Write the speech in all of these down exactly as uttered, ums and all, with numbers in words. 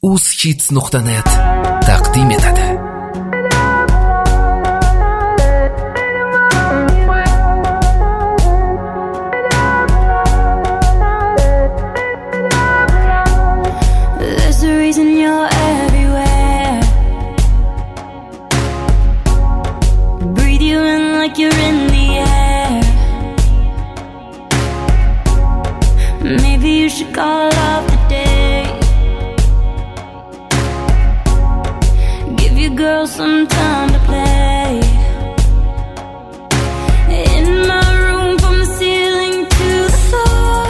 UzHits nuqta net taqdim etadi. There's a reason you're everywhere. Breathe you in like you're in the air. Maybe you should call off the day. Give your girl some time to play. In my room, from the ceiling to the floor,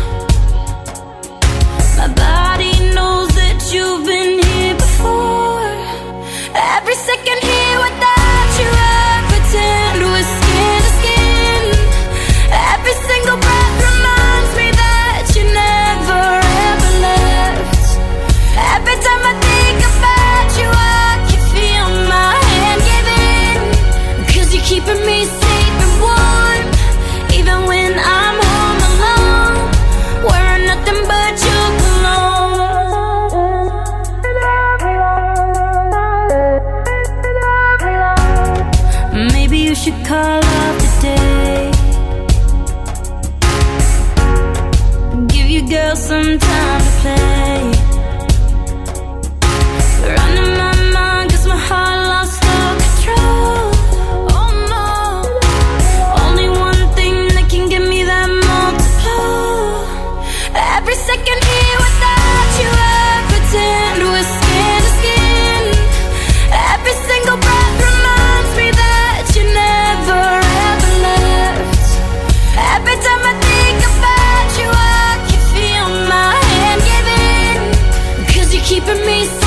my body knows that you've been here before. Every second here without you, I pretend we're skin to skin. Every single breath reminds me that you never ever left. Every time I think about you, I can feel my hand give in. Cause you're keeping me safe and warm, even when I'm home alone, wearing nothing but your cologne. Maybe you should call off the day. Give your girl some time to play. Running my mind cause my heart lost all control. Oh no. Only one thing that can give me that multiple. Every second here without you, I pretend we're skin to skin. Every single breath reminds me that you never ever left. Every time I think about you, I can feel my hand give in. Cause you're keeping me safe